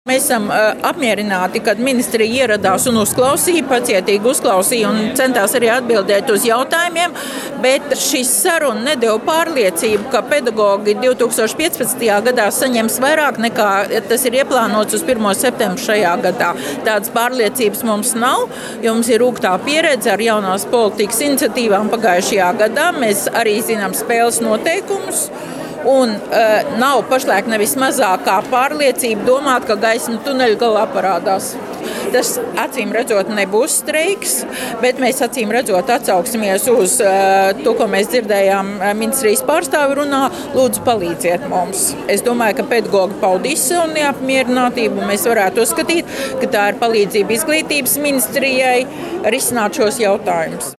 Mēs esam apmierināti, kad ministrija ieradās un uzklausīja, pacietīgi uzklausīja un centās arī atbildēt uz jautājumiem, bet šis saruna nedeva pārliecību, ka pedagogi 2015. gadā saņems vairāk nekā tas ir ieplānots uz 1. septembru šajā gadā. Tādas pārliecības mums nav, jo mums ir rūgtā pieredze ar jaunās politikas iniciatīvām pagājušajā gadā. Mēs arī zinām spēles noteikumus. Un nav pašlaik nevis mazākā pārliecība domāt, ka gaisma tuneļa galā parādās. Tas acīm redzot nebūs streiks, bet mēs acīm redzot atsauksimies uz to, ko mēs dzirdējām ministrijas pārstāvi runā. Lūdzu, palīdziet mums. Es domāju, ka pedagogi paudīs savu neapmierinātību. Mēs varētu uzskatīt, ka tā ir palīdzība izglītības ministrijai risināt šos jautājumus.